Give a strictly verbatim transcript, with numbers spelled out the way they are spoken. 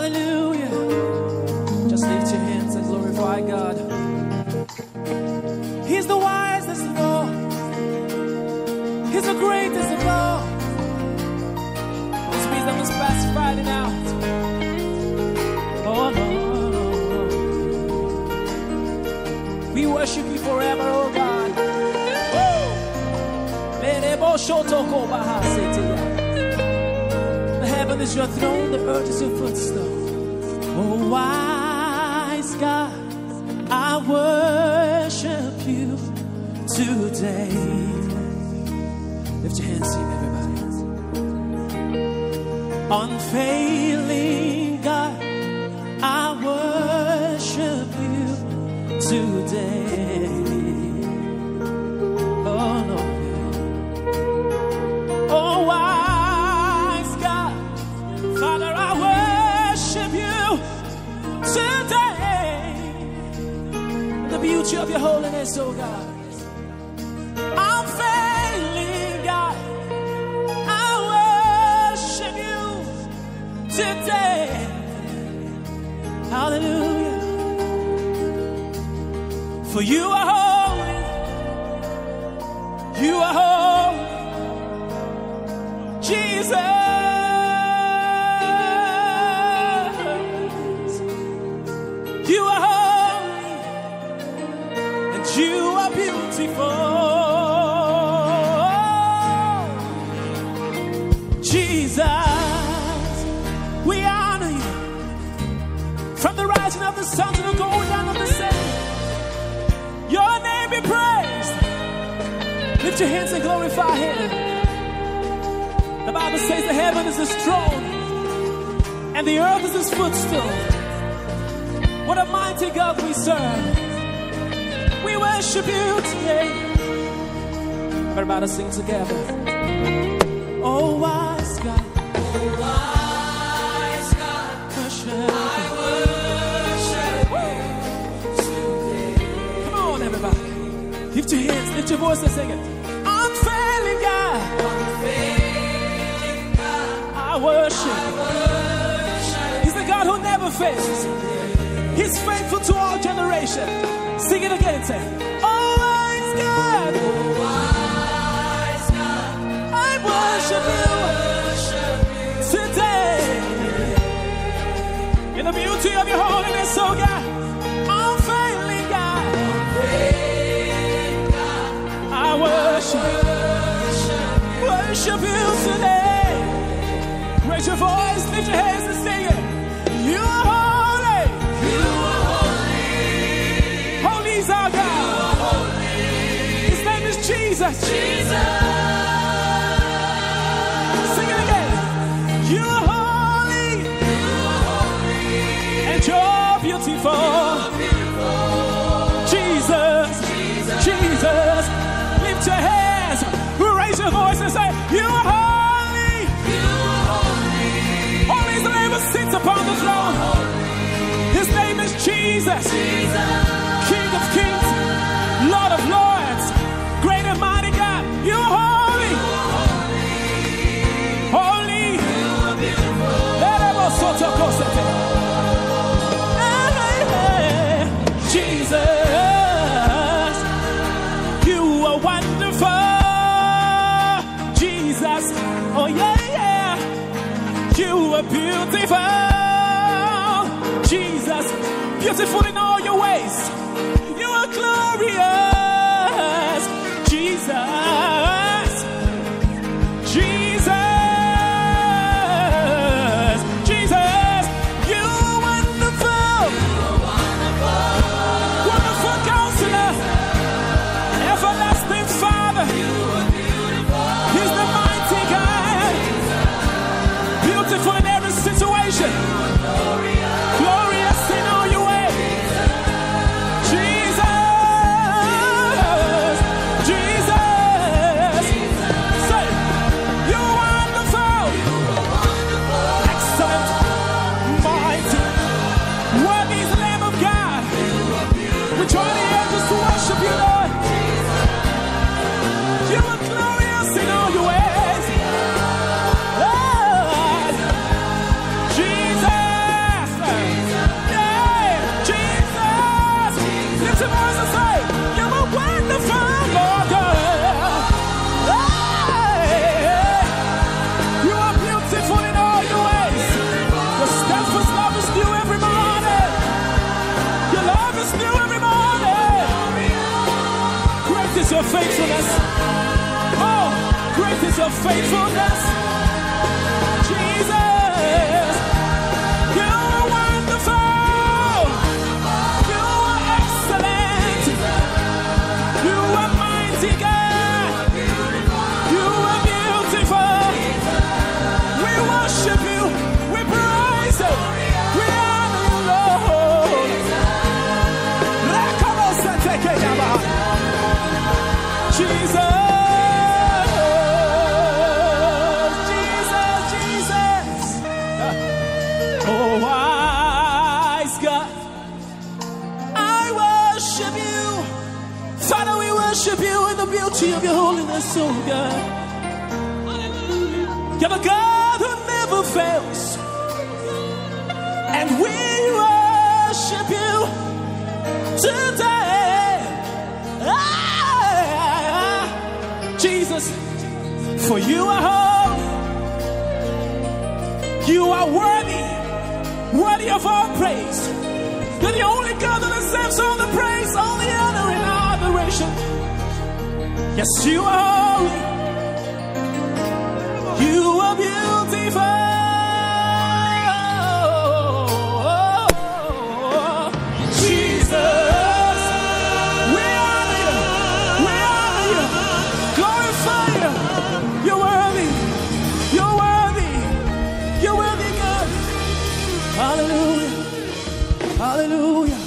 Hallelujah. Just lift your hands and glorify God. He's the wisest of all. He's the greatest of all. His wisdom is past finding out. Oh no, no, no. We worship you forever, oh God. The heaven is your throne, the earth is your footstool. Oh wise God, I worship you today. Lift your hands, sing everybody. Unfailing God, I worship you today. Oh no. Oh wise God, Father, I worship you today. The beauty of your holiness, oh God. Unfailing God, I worship you today. Hallelujah. For you are holy. You are holy. Jesus. You are holy. And you are beautiful. Jesus, we honor you. From the rising of the sun to the going down of the same, your name be praised. Lift your hands and glorify him. The Bible says the heaven is his throne and the earth is his footstool. What a mighty God we serve. We worship you today. Everybody sing together. Oh wise God, oh wise God, worship. I worship you today. Come on everybody, lift your hands, lift your voice and sing it. Unfailing God, unfailing God, I worship. I worship. He's the God who never fails. He's faithful to all generations. Sing it again, say, oh wise God, oh wise God, I worship you today. In the beauty of your holiness, oh God, unfailing God, unfailing God, I worship, worship, worship you today. Raise your voice, lift your hands and sing it. You are holy. you are holy. Holy is our God. You are holy. His name is Jesus. Jesus. Sing it again. You are holy. You are holy. And you're beautiful. You are beautiful. Jesus. Jesus. Jesus. Lift your hands. Raise your voice and say, you are holy. You are holy. Holy is the Lamb who sits upon the throne. His name is Jesus. Jesus. King of kings, Lord of lords, great and mighty God. You are holy. You are holy. Holy. You are beautiful. Jesus, you are wonderful. Jesus, oh yeah, yeah. You are beautiful. Jesus, beautiful in all your ways. You are glorious. Jesus, Jesus, Jesus, you are wonderful. Wonderful Counselor, everlasting Father. He's the mighty God. Beautiful in every situation. Glorious in all your ways. Jesus, Jesus. Say, you're wonderful. Excellent, mighty. Worthy is the Lamb of God. We join the angels to worship you, Lord. You are glorious in all your ways. Lord, Jesus. your faithfulness. Oh, great is your faithfulness. Jesus, you are wonderful. You are excellent. You are mighty God. You are beautiful. We worship you. We praise you. We honor you, Lord. Jesus. Worship you in the beauty of your holiness, oh God. You're the God who never fails, and we worship you today. Ah, Jesus, for you are holy, you are worthy, worthy of all praise. You're the only God that deserves all the praise, all the honor, and adoration. Yes, you are holy. You are beautiful. Jesus, we honor you. We honor you. Glorify you. You're worthy. You're worthy. You're worthy, God. Hallelujah. Hallelujah.